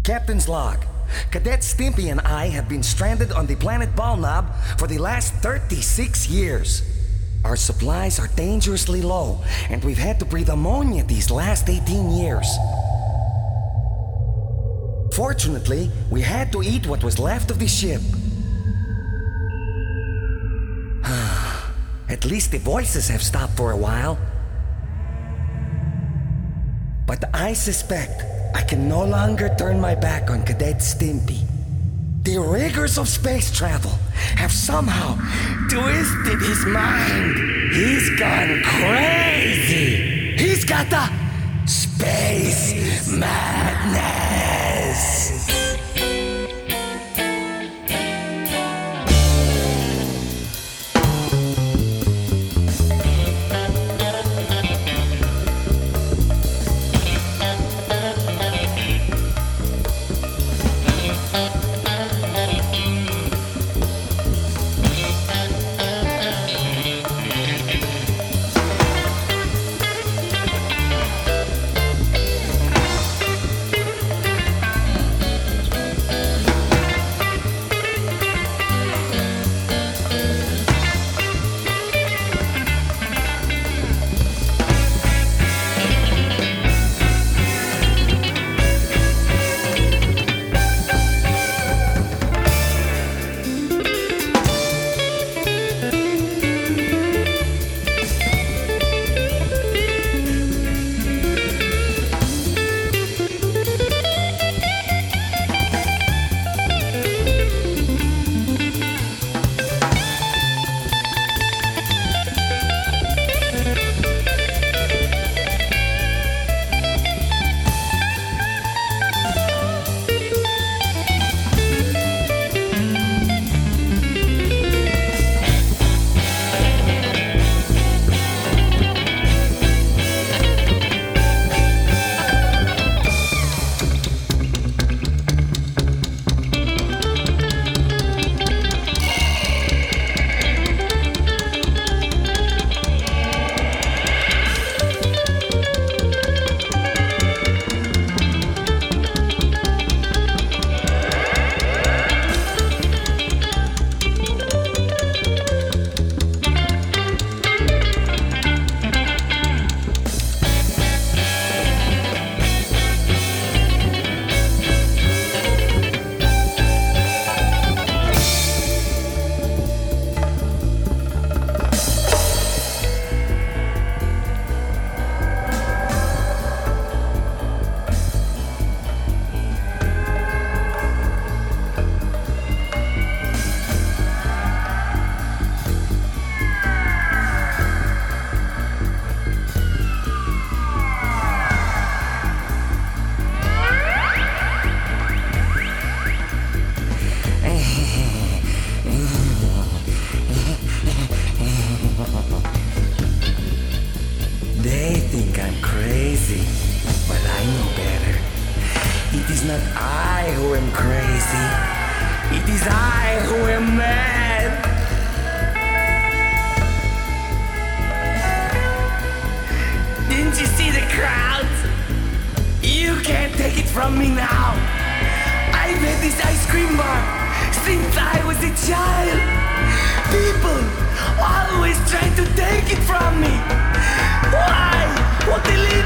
Captain's log. Cadet Stimpy and I have been stranded on the planet Balnob for the last 36 years. Our supplies are dangerously low, and we've had to breathe ammonia these last 18 years. Fortunately, we had to eat what was left of the ship. At least the voices have stopped for a while. But I suspect I can no longer turn my back on Cadet Stimpy. The rigors of space travel have somehow twisted his mind. He's gone crazy. He's got the space madness. They think I'm crazy, but I know better. It is not I who am crazy. It is I who am mad. Didn't you see the crowds? You can't take it from me now. I've had this ice cream bar since I was a child. People always try to take it from me. Why? What they live